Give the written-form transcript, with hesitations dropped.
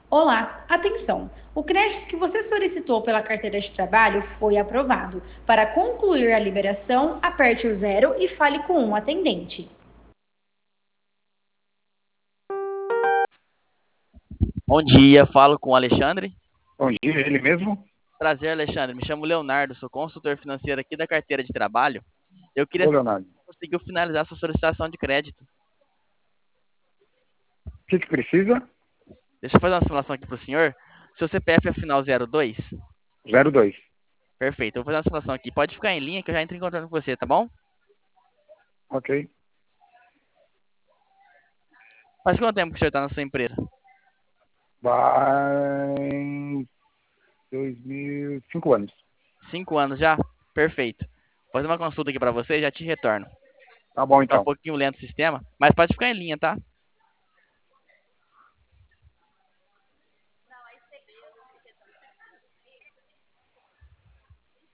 Olá, atenção! O crédito que você solicitou pela carteira de trabalho foi aprovado. Para concluir a liberação, aperte o zero e fale com um atendente. Bom dia, falo com o Alexandre. Bom dia, ele mesmo? Prazer, Alexandre. Me chamo Leonardo, sou consultor financeiro aqui da carteira de trabalho. Eu queria Ô, saber Leonardo. se você conseguiu finalizar sua solicitação de crédito. O que precisa? Deixa eu fazer uma simulação aqui para o senhor. Seu CPF é final 02? 02. Perfeito, eu vou fazer uma simulação aqui. Pode ficar em linha que eu já entro em contato com você, tá bom? Ok. Faz quanto tempo que o senhor está na sua empresa? Vai 5 anos. 5 anos já? Perfeito. Vou fazer uma consulta aqui para você e já te retorno. Tá bom, Tá um então. pouquinho lento o sistema, mas pode ficar em linha, tá?